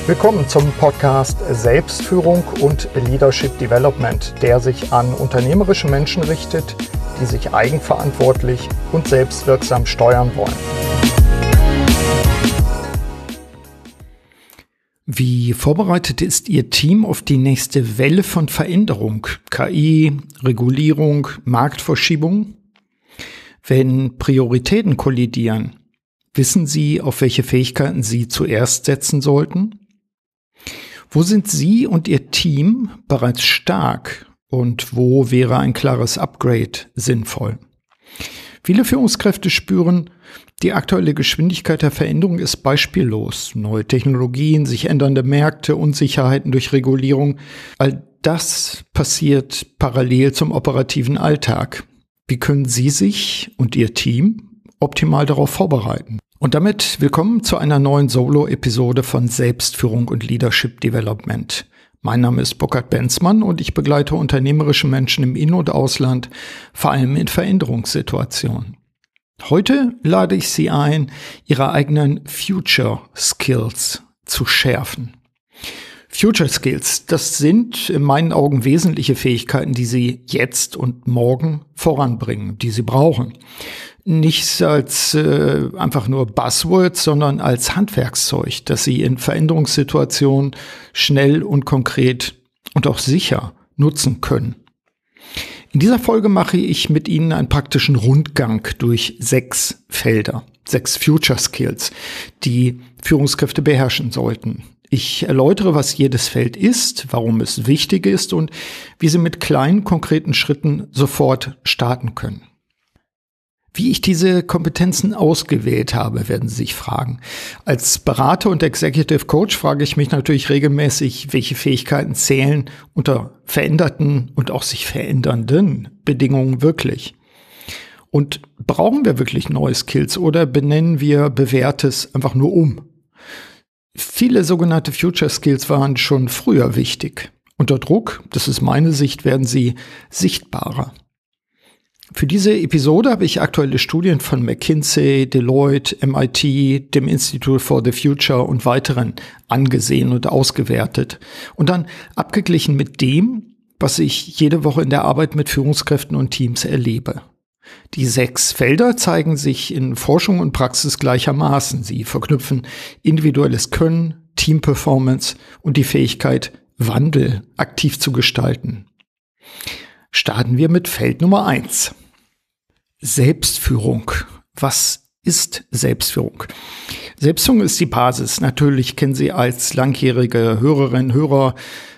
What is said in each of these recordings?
Willkommen zum Podcast Selbstführung und Leadership Development, der sich an unternehmerische Menschen richtet, die sich eigenverantwortlich und selbstwirksam steuern wollen. Wie vorbereitet ist Ihr Team auf die nächste Welle von Veränderung? KI, Regulierung, Marktverschiebung? Wenn Prioritäten kollidieren, wissen Sie, auf welche Fähigkeiten Sie zuerst setzen sollten? Wo sind Sie und Ihr Team bereits stark und wo wäre ein klares Upgrade sinnvoll? Viele Führungskräfte spüren, die aktuelle Geschwindigkeit der Veränderung ist beispiellos. Neue Technologien, sich ändernde Märkte, Unsicherheiten durch Regulierung, all das passiert parallel zum operativen Alltag. Wie können Sie sich und Ihr Team optimal darauf vorbereiten? Und damit willkommen zu einer neuen Solo-Episode von Selbstführung und Leadership Development. Mein Name ist Burkhard Benzmann und ich begleite unternehmerische Menschen im In- und Ausland, vor allem in Veränderungssituationen. Heute lade ich Sie ein, Ihre eigenen Future Skills zu schärfen. Future Skills, das sind in meinen Augen wesentliche Fähigkeiten, die Sie jetzt und morgen voranbringen, die Sie brauchen. Nicht als einfach nur Buzzwords, sondern als Handwerkszeug, das Sie in Veränderungssituationen schnell und konkret und auch sicher nutzen können. In dieser Folge mache ich mit Ihnen einen praktischen Rundgang durch 6 Felder, 6 Future Skills, die Führungskräfte beherrschen sollten. Ich erläutere, was jedes Feld ist, warum es wichtig ist und wie Sie mit kleinen, konkreten Schritten sofort starten können. Wie ich diese Kompetenzen ausgewählt habe, werden Sie sich fragen. Als Berater und Executive Coach frage ich mich natürlich regelmäßig, welche Fähigkeiten zählen unter veränderten und auch sich verändernden Bedingungen wirklich. Und brauchen wir wirklich neue Skills oder benennen wir Bewährtes einfach nur um? Viele sogenannte Future Skills waren schon früher wichtig. Unter Druck, das ist meine Sicht, werden sie sichtbarer. Für diese Episode habe ich aktuelle Studien von McKinsey, Deloitte, MIT, dem Institute for the Future und weiteren angesehen und ausgewertet und dann abgeglichen mit dem, was ich jede Woche in der Arbeit mit Führungskräften und Teams erlebe. Die 6 Felder zeigen sich in Forschung und Praxis gleichermaßen. Sie verknüpfen individuelles Können, Teamperformance und die Fähigkeit, Wandel aktiv zu gestalten. Starten wir mit Feld Nummer 1. Selbstführung. Was ist Selbstführung? Selbstführung ist die Basis. Natürlich kennen Sie als langjährige Hörerinnen, Hörer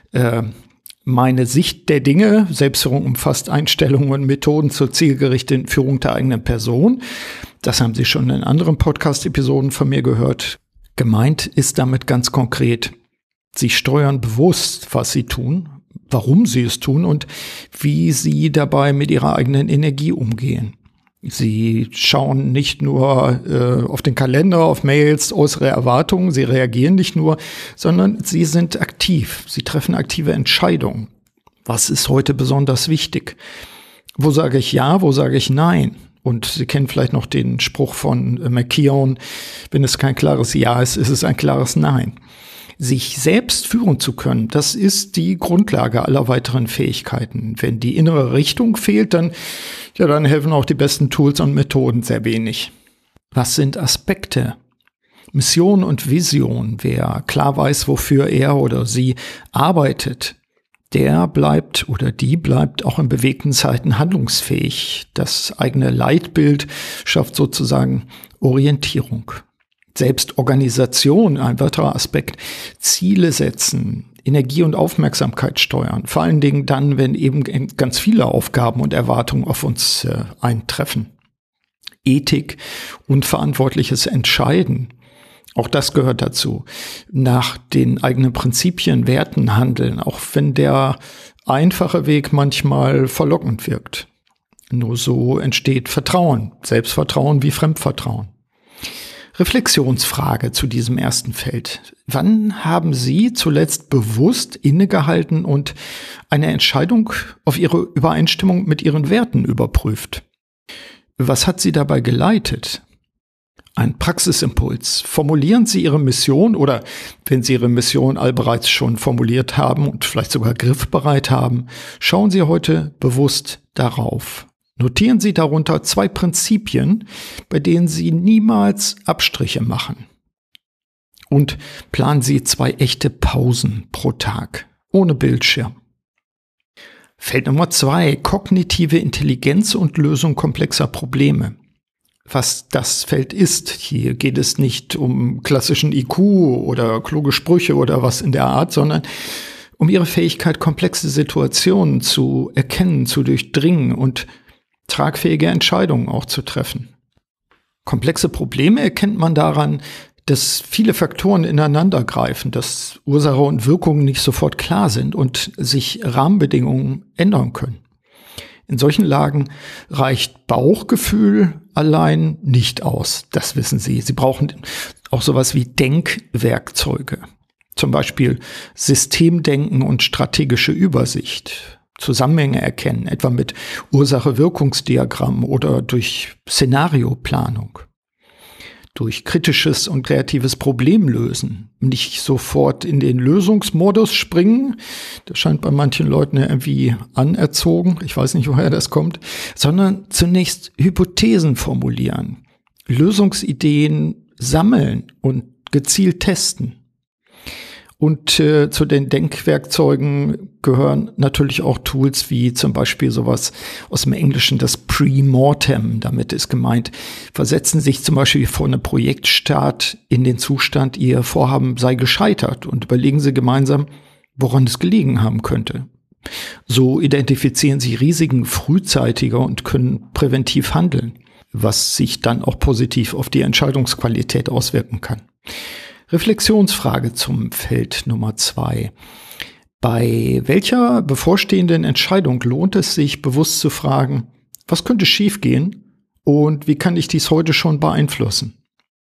meine Sicht der Dinge. Selbstführung umfasst Einstellungen und Methoden zur zielgerichteten Führung der eigenen Person. Das haben Sie schon in anderen Podcast-Episoden von mir gehört. Gemeint ist damit ganz konkret, Sie steuern bewusst, was Sie tun, warum Sie es tun und wie Sie dabei mit Ihrer eigenen Energie umgehen. Sie schauen nicht nur auf den Kalender, auf Mails, äußere Erwartungen, Sie reagieren nicht nur, sondern Sie sind aktiv. Sie treffen aktive Entscheidungen. Was ist heute besonders wichtig? Wo sage ich ja, wo sage ich nein? Und Sie kennen vielleicht noch den Spruch von McKeown, wenn es kein klares Ja ist, ist es ein klares Nein. Sich selbst führen zu können, das ist die Grundlage aller weiteren Fähigkeiten. Wenn die innere Richtung fehlt, dann helfen auch die besten Tools und Methoden sehr wenig. Was sind Aspekte? Mission und Vision. Wer klar weiß, wofür er oder sie arbeitet, der bleibt oder die bleibt auch in bewegten Zeiten handlungsfähig. Das eigene Leitbild schafft sozusagen Orientierung. Selbstorganisation, ein weiterer Aspekt. Ziele setzen, Energie und Aufmerksamkeit steuern. Vor allen Dingen dann, wenn eben ganz viele Aufgaben und Erwartungen auf uns eintreffen. Ethik und verantwortliches Entscheiden. Auch das gehört dazu. Nach den eigenen Prinzipien, Werten handeln, auch wenn der einfache Weg manchmal verlockend wirkt. Nur so entsteht Vertrauen, Selbstvertrauen wie Fremdvertrauen. Reflexionsfrage zu diesem ersten Feld. Wann haben Sie zuletzt bewusst innegehalten und eine Entscheidung auf Ihre Übereinstimmung mit Ihren Werten überprüft? Was hat Sie dabei geleitet? Ein Praxisimpuls. Formulieren Sie Ihre Mission oder wenn Sie Ihre Mission allbereits schon formuliert haben und vielleicht sogar griffbereit haben, schauen Sie heute bewusst darauf. Notieren Sie darunter 2 Prinzipien, bei denen Sie niemals Abstriche machen. Und planen Sie 2 echte Pausen pro Tag, ohne Bildschirm. Feld Nummer 2, kognitive Intelligenz und Lösung komplexer Probleme. Was das Feld ist, hier geht es nicht um klassischen IQ oder kluge Sprüche oder was in der Art, sondern um Ihre Fähigkeit, komplexe Situationen zu erkennen, zu durchdringen und tragfähige Entscheidungen auch zu treffen. Komplexe Probleme erkennt man daran, dass viele Faktoren ineinander greifen, dass Ursache und Wirkung nicht sofort klar sind und sich Rahmenbedingungen ändern können. In solchen Lagen reicht Bauchgefühl allein nicht aus. Das wissen Sie. Sie brauchen auch sowas wie Denkwerkzeuge. Zum Beispiel Systemdenken und strategische Übersicht. Zusammenhänge erkennen, etwa mit Ursache-Wirkungsdiagramm oder durch Szenarioplanung. Durch kritisches und kreatives Problemlösen. Nicht sofort in den Lösungsmodus springen. Das scheint bei manchen Leuten ja irgendwie anerzogen. Ich weiß nicht, woher das kommt. Sondern zunächst Hypothesen formulieren. Lösungsideen sammeln und gezielt testen. Und zu den Denkwerkzeugen gehören natürlich auch Tools wie zum Beispiel sowas aus dem Englischen, das Pre-Mortem. Damit ist gemeint, versetzen sich zum Beispiel vor einem Projektstart in den Zustand, Ihr Vorhaben sei gescheitert und überlegen Sie gemeinsam, woran es gelegen haben könnte. So identifizieren Sie Risiken frühzeitiger und können präventiv handeln, was sich dann auch positiv auf die Entscheidungsqualität auswirken kann. Reflexionsfrage zum Feld Nummer 2. Bei welcher bevorstehenden Entscheidung lohnt es sich, bewusst zu fragen, was könnte schiefgehen und wie kann ich dies heute schon beeinflussen?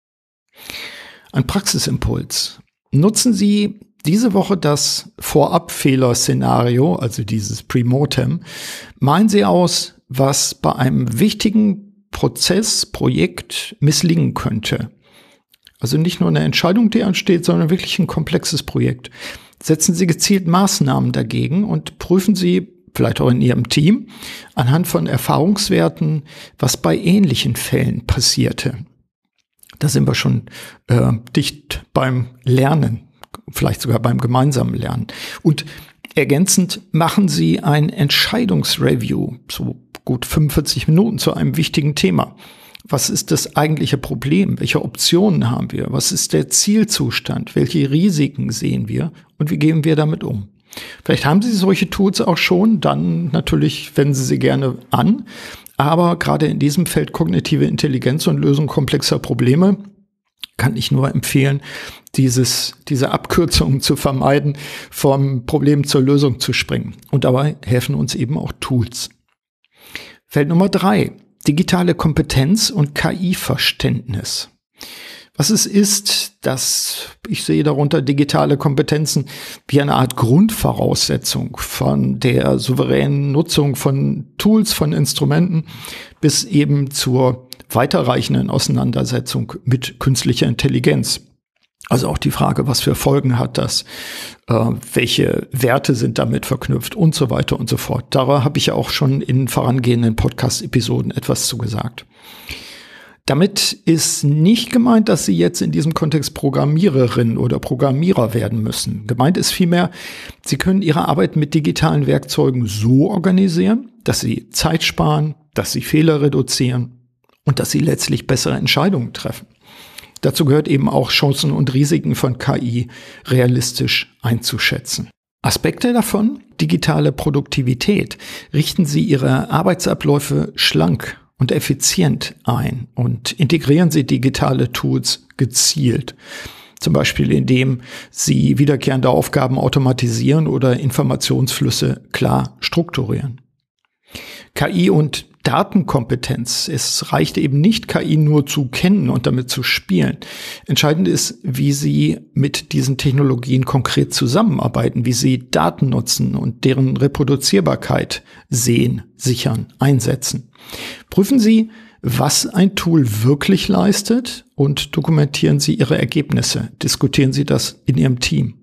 Ein Praxisimpuls. Nutzen Sie diese Woche das Vorabfehler-Szenario, also dieses Pre-Mortem. Malen Sie aus, was bei einem wichtigen Projekt misslingen könnte. Also nicht nur eine Entscheidung, die ansteht, sondern wirklich ein komplexes Projekt. Setzen Sie gezielt Maßnahmen dagegen und prüfen Sie, vielleicht auch in Ihrem Team, anhand von Erfahrungswerten, was bei ähnlichen Fällen passierte. Da sind wir schon dicht beim Lernen, vielleicht sogar beim gemeinsamen Lernen. Und ergänzend machen Sie ein Entscheidungsreview, so gut 45 Minuten zu einem wichtigen Thema. Was ist das eigentliche Problem? Welche Optionen haben wir? Was ist der Zielzustand? Welche Risiken sehen wir? Und wie gehen wir damit um? Vielleicht haben Sie solche Tools auch schon, dann natürlich wenden Sie sie gerne an. Aber gerade in diesem Feld kognitive Intelligenz und Lösung komplexer Probleme kann ich nur empfehlen, diese Abkürzungen zu vermeiden, vom Problem zur Lösung zu springen. Und dabei helfen uns eben auch Tools. Feld Nummer 3. Digitale Kompetenz und KI-Verständnis. Was es ist, dass ich sehe darunter digitale Kompetenzen wie eine Art Grundvoraussetzung von der souveränen Nutzung von Tools, von Instrumenten bis eben zur weiterreichenden Auseinandersetzung mit künstlicher Intelligenz. Also auch die Frage, was für Folgen hat das, welche Werte sind damit verknüpft und so weiter und so fort. Darüber habe ich ja auch schon in vorangehenden Podcast-Episoden etwas zugesagt. Damit ist nicht gemeint, dass Sie jetzt in diesem Kontext Programmiererin oder Programmierer werden müssen. Gemeint ist vielmehr, Sie können Ihre Arbeit mit digitalen Werkzeugen so organisieren, dass Sie Zeit sparen, dass Sie Fehler reduzieren und dass Sie letztlich bessere Entscheidungen treffen. Dazu gehört eben auch Chancen und Risiken von KI realistisch einzuschätzen. Aspekte davon: digitale Produktivität. Richten Sie Ihre Arbeitsabläufe schlank und effizient ein und integrieren Sie digitale Tools gezielt. Zum Beispiel indem Sie wiederkehrende Aufgaben automatisieren oder Informationsflüsse klar strukturieren. KI und Datenkompetenz. Es reicht eben nicht, KI nur zu kennen und damit zu spielen. Entscheidend ist, wie Sie mit diesen Technologien konkret zusammenarbeiten, wie Sie Daten nutzen und deren Reproduzierbarkeit sehen, sichern, einsetzen. Prüfen Sie, was ein Tool wirklich leistet und dokumentieren Sie Ihre Ergebnisse. Diskutieren Sie das in Ihrem Team.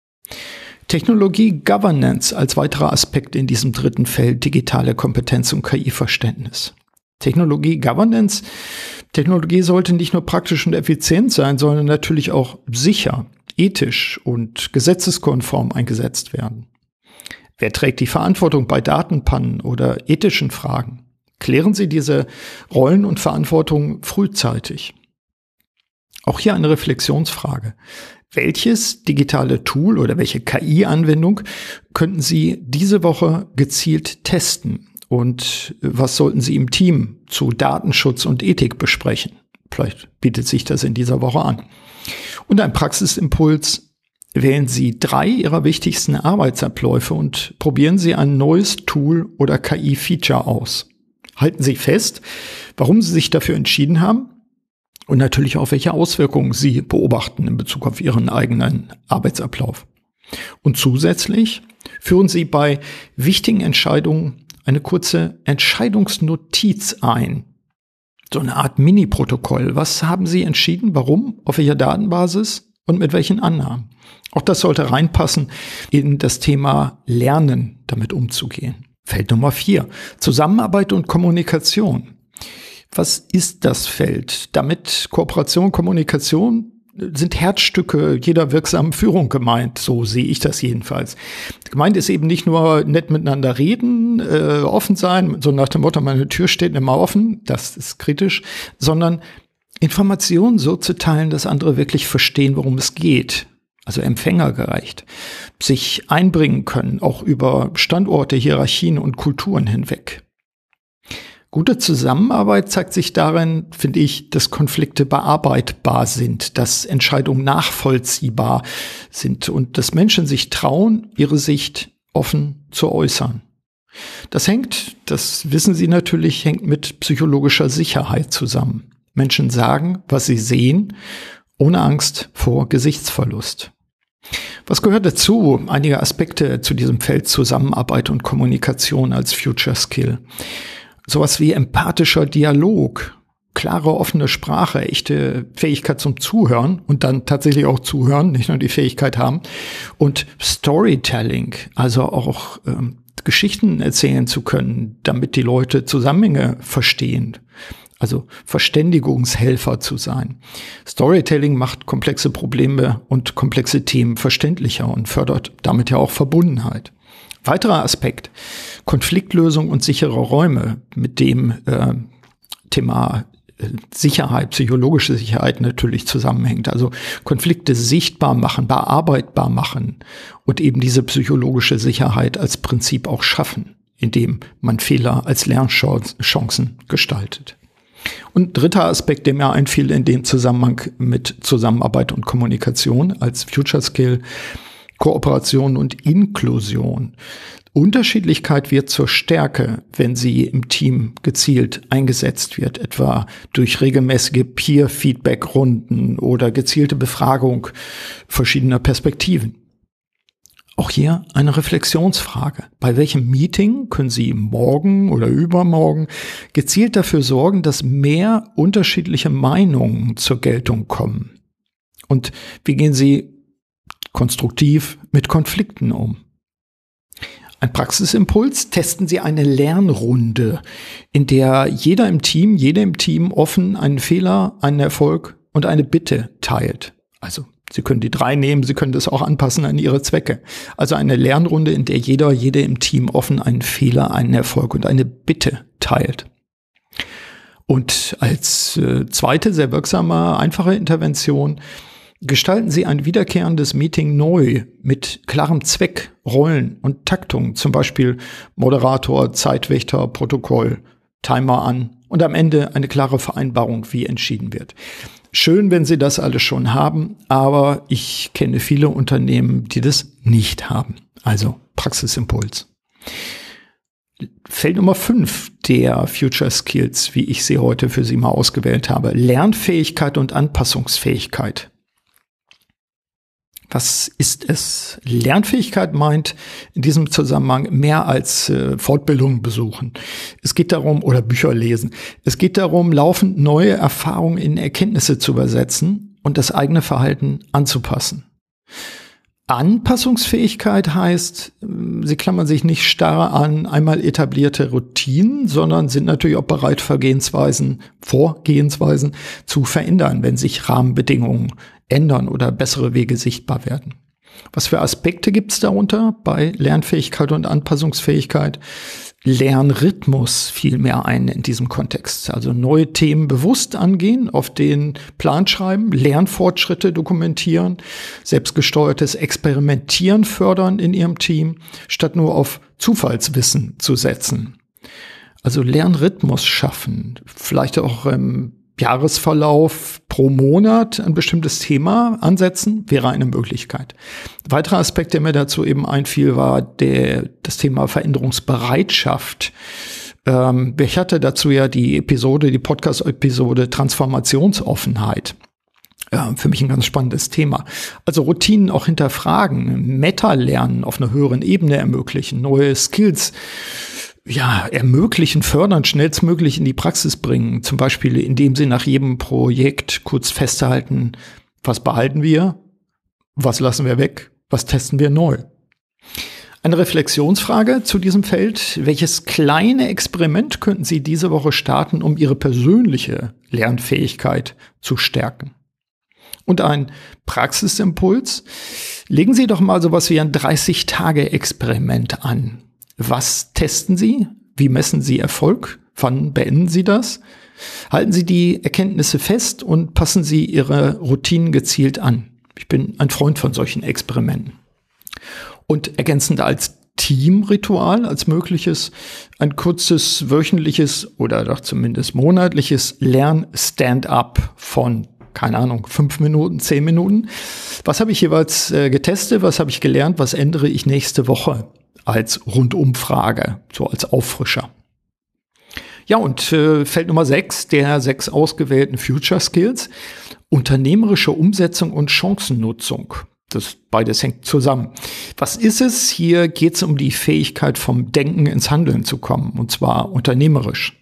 Technologie Governance als weiterer Aspekt in diesem dritten Feld, digitale Kompetenz und KI-Verständnis. Technologie Governance. Technologie sollte nicht nur praktisch und effizient sein, sondern natürlich auch sicher, ethisch und gesetzeskonform eingesetzt werden. Wer trägt die Verantwortung bei Datenpannen oder ethischen Fragen? Klären Sie diese Rollen und Verantwortung frühzeitig. Auch hier eine Reflexionsfrage. Welches digitale Tool oder welche KI-Anwendung könnten Sie diese Woche gezielt testen? Und was sollten Sie im Team zu Datenschutz und Ethik besprechen? Vielleicht bietet sich das in dieser Woche an. Und ein Praxisimpuls: Wählen Sie 3 Ihrer wichtigsten Arbeitsabläufe und probieren Sie ein neues Tool oder KI-Feature aus. Halten Sie fest, warum Sie sich dafür entschieden haben und natürlich auch, welche Auswirkungen Sie beobachten in Bezug auf Ihren eigenen Arbeitsablauf. Und zusätzlich führen Sie bei wichtigen Entscheidungen eine kurze Entscheidungsnotiz ein. So eine Art Mini-Protokoll. Was haben Sie entschieden? Warum? Auf welcher Datenbasis? Und mit welchen Annahmen? Auch das sollte reinpassen in das Thema Lernen, damit umzugehen. Feld Nummer 4. Zusammenarbeit und Kommunikation. Was ist das Feld? Damit Kooperation und Kommunikation sind Herzstücke jeder wirksamen Führung gemeint. So sehe ich das jedenfalls. Gemeint ist eben nicht nur nett miteinander reden, offen sein, so nach dem Motto, meine Tür steht immer offen, das ist kritisch, sondern Informationen so zu teilen, dass andere wirklich verstehen, worum es geht. Also empfängergerecht, sich einbringen können, auch über Standorte, Hierarchien und Kulturen hinweg. Gute Zusammenarbeit zeigt sich darin, finde ich, dass Konflikte bearbeitbar sind, dass Entscheidungen nachvollziehbar sind und dass Menschen sich trauen, ihre Sicht offen zu äußern. Das wissen Sie natürlich, hängt mit psychologischer Sicherheit zusammen. Menschen sagen, was sie sehen, ohne Angst vor Gesichtsverlust. Was gehört dazu? Einige Aspekte zu diesem Feld Zusammenarbeit und Kommunikation als Future Skill. Sowas wie empathischer Dialog, klare, offene Sprache, echte Fähigkeit zum Zuhören und dann tatsächlich auch zuhören, nicht nur die Fähigkeit haben. Und Storytelling, also auch Geschichten erzählen zu können, damit die Leute Zusammenhänge verstehen. Also Verständigungshelfer zu sein. Storytelling macht komplexe Probleme und komplexe Themen verständlicher und fördert damit ja auch Verbundenheit. Weiterer Aspekt: Konfliktlösung und sichere Räume, mit dem Thema Sicherheit, psychologische Sicherheit natürlich zusammenhängt. Also Konflikte sichtbar machen, bearbeitbar machen und eben diese psychologische Sicherheit als Prinzip auch schaffen, indem man Fehler als Lernchancen gestaltet. Und dritter Aspekt, der mir einfiel in dem Zusammenhang mit Zusammenarbeit und Kommunikation als Future Skill: Kooperation und Inklusion. Unterschiedlichkeit wird zur Stärke, wenn sie im Team gezielt eingesetzt wird, etwa durch regelmäßige Peer-Feedback-Runden oder gezielte Befragung verschiedener Perspektiven. Auch hier eine Reflexionsfrage. Bei welchem Meeting können Sie morgen oder übermorgen gezielt dafür sorgen, dass mehr unterschiedliche Meinungen zur Geltung kommen? Und wie gehen Sie konstruktiv mit Konflikten um? Ein Praxisimpuls: Testen Sie eine Lernrunde, in der jede im Team offen einen Fehler, einen Erfolg und eine Bitte teilt. Also Sie können die 3 nehmen, Sie können das auch anpassen an Ihre Zwecke. Also eine Lernrunde, in der jede im Team offen einen Fehler, einen Erfolg und eine Bitte teilt. Und als zweite, sehr wirksame, einfache Intervention: Gestalten Sie ein wiederkehrendes Meeting neu mit klarem Zweck, Rollen und Taktung, zum Beispiel Moderator, Zeitwächter, Protokoll, Timer an und am Ende eine klare Vereinbarung, wie entschieden wird. Schön, wenn Sie das alles schon haben, aber ich kenne viele Unternehmen, die das nicht haben. Also Praxisimpuls. Feld Nummer 5 der Future Skills, wie ich sie heute für Sie mal ausgewählt habe: Lernfähigkeit und Anpassungsfähigkeit. Was ist es? Lernfähigkeit meint in diesem Zusammenhang mehr als Fortbildungen besuchen. Es geht darum, oder Bücher lesen. Es geht darum, laufend neue Erfahrungen in Erkenntnisse zu übersetzen und das eigene Verhalten anzupassen. Anpassungsfähigkeit heißt, sie klammern sich nicht starr an einmal etablierte Routinen, sondern sind natürlich auch bereit, Vorgehensweisen zu verändern, wenn sich Rahmenbedingungen ändern oder bessere Wege sichtbar werden. Was für Aspekte gibt es darunter bei Lernfähigkeit und Anpassungsfähigkeit? Lernrhythmus fiel mir ein in diesem Kontext. Also neue Themen bewusst angehen, auf den Plan schreiben, Lernfortschritte dokumentieren, selbstgesteuertes Experimentieren fördern in ihrem Team, statt nur auf Zufallswissen zu setzen. Also Lernrhythmus schaffen, vielleicht auch im Jahresverlauf pro Monat ein bestimmtes Thema ansetzen, wäre eine Möglichkeit. Ein weiterer Aspekt, der mir dazu eben einfiel, war das Thema Veränderungsbereitschaft. Ich hatte dazu ja die Podcast-Episode Transformationsoffenheit. Für mich ein ganz spannendes Thema. Also Routinen auch hinterfragen, Meta-Lernen auf einer höheren Ebene ermöglichen, neue Skills ermöglichen, fördern, schnellstmöglich in die Praxis bringen. Zum Beispiel, indem sie nach jedem Projekt kurz festhalten, was behalten wir, was lassen wir weg, was testen wir neu. Eine Reflexionsfrage zu diesem Feld. Welches kleine Experiment könnten Sie diese Woche starten, um Ihre persönliche Lernfähigkeit zu stärken? Und ein Praxisimpuls. Legen Sie doch mal sowas wie ein 30-Tage-Experiment an. Was testen Sie? Wie messen Sie Erfolg? Wann beenden Sie das? Halten Sie die Erkenntnisse fest und passen Sie Ihre Routinen gezielt an. Ich bin ein Freund von solchen Experimenten. Und ergänzend als Teamritual, als mögliches, ein kurzes wöchentliches oder doch zumindest monatliches Lern-Stand-up von 5 Minuten, 10 Minuten. Was habe ich jeweils getestet? Was habe ich gelernt? Was ändere ich nächste Woche? Als Rundumfrage, so als Auffrischer. Ja, und Feld Nummer 6, der 6 ausgewählten Future Skills, unternehmerische Umsetzung und Chancennutzung. Beides hängt zusammen. Was ist es? Hier geht es um die Fähigkeit, vom Denken ins Handeln zu kommen, und zwar unternehmerisch.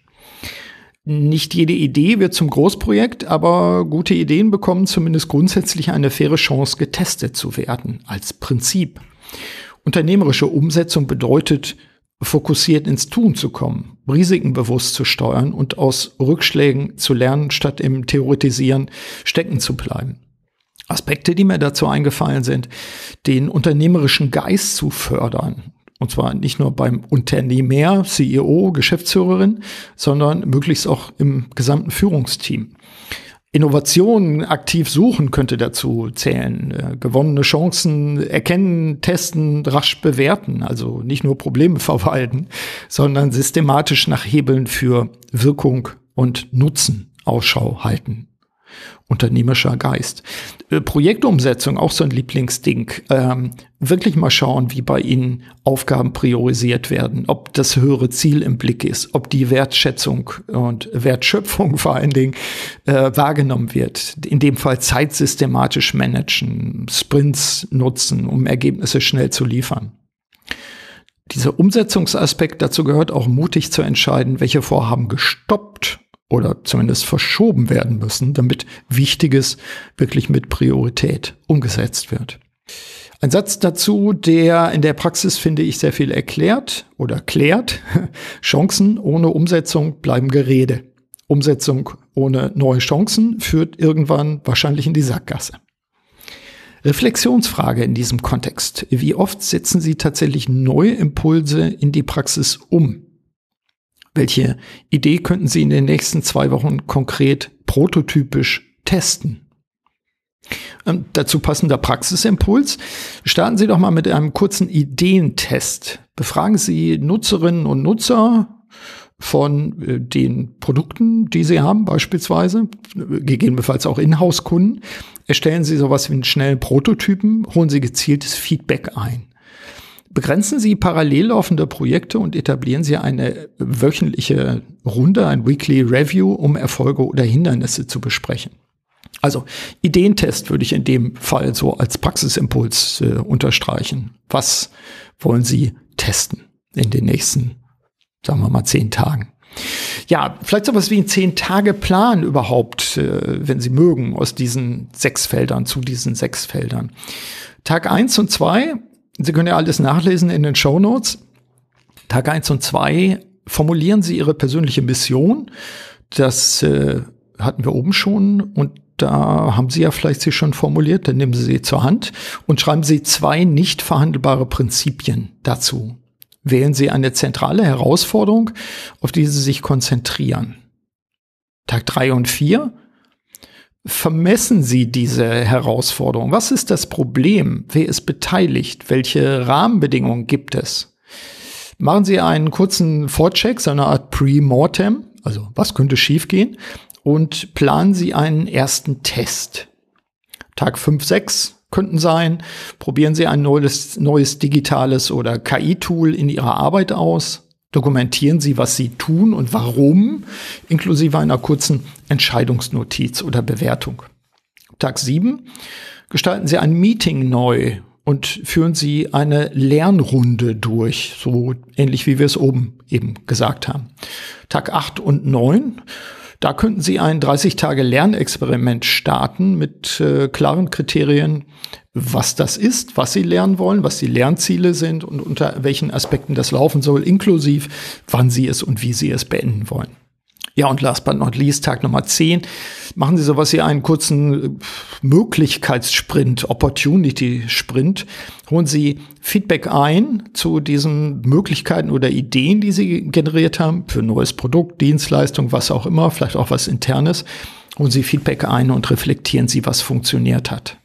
Nicht jede Idee wird zum Großprojekt, aber gute Ideen bekommen zumindest grundsätzlich eine faire Chance, getestet zu werden, als Prinzip. Unternehmerische Umsetzung bedeutet, fokussiert ins Tun zu kommen, Risiken bewusst zu steuern und aus Rückschlägen zu lernen, statt im Theoretisieren stecken zu bleiben. Aspekte, die mir dazu eingefallen sind, den unternehmerischen Geist zu fördern. Und zwar nicht nur beim Unternehmer, CEO, Geschäftsführerin, sondern möglichst auch im gesamten Führungsteam. Innovationen aktiv suchen könnte dazu zählen. Gewonnene Chancen erkennen, testen, rasch bewerten. Also nicht nur Probleme verwalten, sondern systematisch nach Hebeln für Wirkung und Nutzen Ausschau halten. Unternehmerischer Geist. Projektumsetzung, auch so ein Lieblingsding. Wirklich mal schauen, wie bei Ihnen Aufgaben priorisiert werden, ob das höhere Ziel im Blick ist, ob die Wertschätzung und Wertschöpfung vor allen Dingen wahrgenommen wird. In dem Fall Zeit systematisch managen, Sprints nutzen, um Ergebnisse schnell zu liefern. Dieser Umsetzungsaspekt, dazu gehört auch mutig zu entscheiden, welche Vorhaben gestoppt oder zumindest verschoben werden müssen, damit Wichtiges wirklich mit Priorität umgesetzt wird. Ein Satz dazu, der in der Praxis, finde ich, sehr viel erklärt oder klärt. Chancen ohne Umsetzung bleiben Gerede. Umsetzung ohne neue Chancen führt irgendwann wahrscheinlich in die Sackgasse. Reflexionsfrage in diesem Kontext. Wie oft setzen Sie tatsächlich neue Impulse in die Praxis um? Welche Idee könnten Sie in den nächsten 2 Wochen konkret prototypisch testen? Dazu passender Praxisimpuls. Starten Sie doch mal mit einem kurzen Ideentest. Befragen Sie Nutzerinnen und Nutzer von den Produkten, die Sie haben, beispielsweise, gegebenenfalls auch Inhouse-Kunden. Erstellen Sie sowas wie einen schnellen Prototypen, holen Sie gezieltes Feedback ein. Begrenzen Sie parallel laufende Projekte und etablieren Sie eine wöchentliche Runde, ein Weekly Review, um Erfolge oder Hindernisse zu besprechen. Also Ideentest würde ich in dem Fall so als Praxisimpuls unterstreichen. Was wollen Sie testen in den nächsten, sagen wir mal, 10 Tagen? Ja, vielleicht sowas wie ein 10-Tage-Plan überhaupt, wenn Sie mögen, aus diesen 6 Feldern, zu diesen 6 Feldern. Tag 1 und 2, Sie können ja alles nachlesen in den Shownotes. Tag 1 und 2 formulieren Sie Ihre persönliche Mission. Das hatten wir oben schon und da haben Sie ja vielleicht sie schon formuliert, dann nehmen Sie sie zur Hand und schreiben Sie 2 nicht verhandelbare Prinzipien dazu. Wählen Sie eine zentrale Herausforderung, auf die Sie sich konzentrieren. Tag 3 und 4. Vermessen Sie diese Herausforderung. Was ist das Problem? Wer ist beteiligt? Welche Rahmenbedingungen gibt es? Machen Sie einen kurzen Vorcheck, so eine Art Pre-Mortem, also was könnte schiefgehen, und planen Sie einen ersten Test. Tag 5, 6 könnten sein, probieren Sie ein neues digitales oder KI-Tool in Ihrer Arbeit aus, dokumentieren Sie, was Sie tun und warum, inklusive einer kurzen Entscheidungsnotiz oder Bewertung. Tag 7, gestalten Sie ein Meeting neu und führen Sie eine Lernrunde durch, so ähnlich wie wir es oben eben gesagt haben. Tag 8 und 9, da könnten Sie ein 30-Tage-Lernexperiment starten mit klaren Kriterien, was das ist, was Sie lernen wollen, was die Lernziele sind und unter welchen Aspekten das laufen soll, inklusive wann Sie es und wie Sie es beenden wollen. Ja, und last but not least, Tag Nummer 10, machen Sie sowas wie einen kurzen Möglichkeitssprint, Opportunity-Sprint. Holen Sie Feedback ein zu diesen Möglichkeiten oder Ideen, die Sie generiert haben, für ein neues Produkt, Dienstleistung, was auch immer, vielleicht auch was Internes. Holen Sie Feedback ein und reflektieren Sie, was funktioniert hat.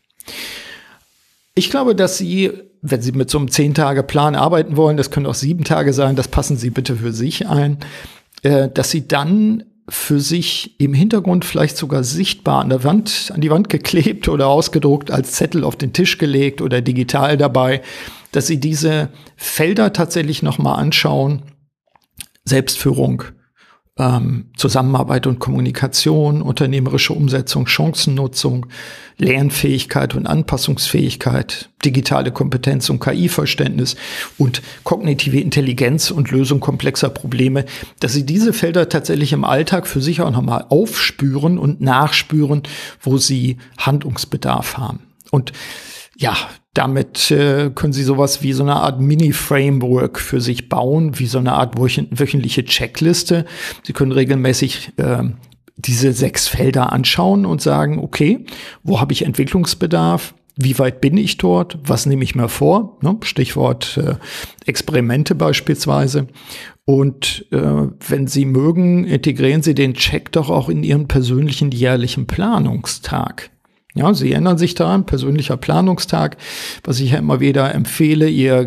Ich glaube, dass Sie, wenn Sie mit so einem 10-Tage-Plan arbeiten wollen, das können auch 7 Tage sein, das passen Sie bitte für sich ein, dass Sie dann für sich im Hintergrund vielleicht sogar sichtbar an die Wand geklebt oder ausgedruckt, als Zettel auf den Tisch gelegt oder digital dabei, dass Sie diese Felder tatsächlich nochmal anschauen. Selbstführung, Zusammenarbeit und Kommunikation, unternehmerische Umsetzung, Chancennutzung, Lernfähigkeit und Anpassungsfähigkeit, digitale Kompetenz und KI-Verständnis und kognitive Intelligenz und Lösung komplexer Probleme, dass Sie diese Felder tatsächlich im Alltag für sich auch nochmal aufspüren und nachspüren, wo Sie Handlungsbedarf haben. Und ja, damit können Sie sowas wie so eine Art Mini-Framework für sich bauen, wie so eine Art wöchentliche Checkliste. Sie können regelmäßig diese 6 Felder anschauen und sagen, okay, wo habe ich Entwicklungsbedarf? Wie weit bin ich dort? Was nehme ich mir vor? Ne? Stichwort Experimente beispielsweise. Und wenn Sie mögen, integrieren Sie den Check doch auch in Ihren persönlichen jährlichen Planungstag. Ja, Sie erinnern sich daran, persönlicher Planungstag, was ich ja immer wieder empfehle, Ihr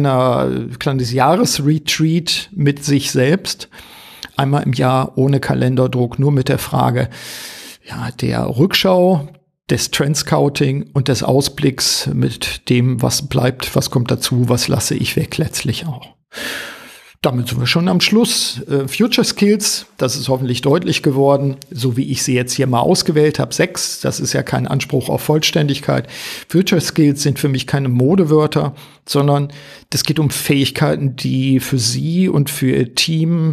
kleines Jahresretreat mit sich selbst. Einmal im Jahr ohne Kalenderdruck, nur mit der Frage, ja, der Rückschau, des Trendscouting und des Ausblicks mit dem, was bleibt, was kommt dazu, was lasse ich weg letztlich auch. Damit sind wir schon am Schluss. Future Skills, das ist hoffentlich deutlich geworden, so wie ich sie jetzt hier mal ausgewählt habe. 6, das ist ja kein Anspruch auf Vollständigkeit. Future Skills sind für mich keine Modewörter, sondern es geht um Fähigkeiten, die für Sie und für Ihr Team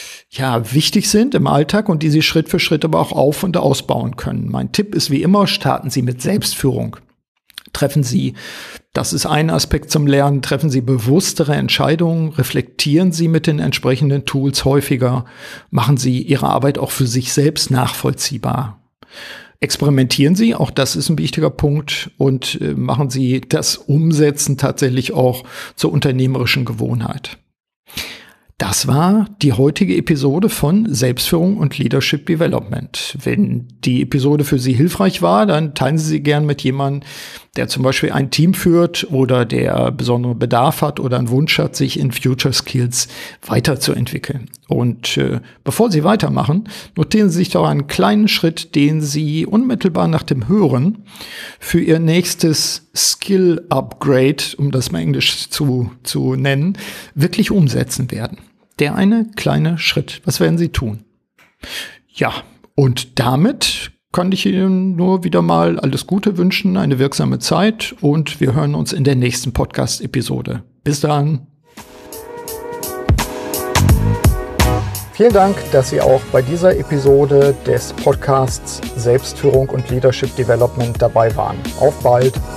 ja wichtig sind im Alltag und die Sie Schritt für Schritt aber auch auf- und ausbauen können. Mein Tipp ist wie immer, starten Sie mit Selbstführung. Treffen Sie, das ist ein Aspekt zum Lernen, treffen Sie bewusstere Entscheidungen, reflektieren Sie mit den entsprechenden Tools häufiger, machen Sie Ihre Arbeit auch für sich selbst nachvollziehbar. Experimentieren Sie, auch das ist ein wichtiger Punkt, und machen Sie das Umsetzen tatsächlich auch zur unternehmerischen Gewohnheit. Das war die heutige Episode von Selbstführung und Leadership Development. Wenn die Episode für Sie hilfreich war, dann teilen Sie sie gern mit jemandem, der zum Beispiel ein Team führt oder der besonderen Bedarf hat oder einen Wunsch hat, sich in Future Skills weiterzuentwickeln. Und bevor Sie weitermachen, notieren Sie sich doch einen kleinen Schritt, den Sie unmittelbar nach dem Hören für Ihr nächstes Skill-Upgrade, um das mal Englisch zu nennen, wirklich umsetzen werden. Der eine kleine Schritt. Was werden Sie tun? Ja, und damit kann ich Ihnen nur wieder mal alles Gute wünschen, eine wirksame Zeit und wir hören uns in der nächsten Podcast-Episode. Bis dann. Vielen Dank, dass Sie auch bei dieser Episode des Podcasts Selbstführung und Leadership Development dabei waren. Auf bald!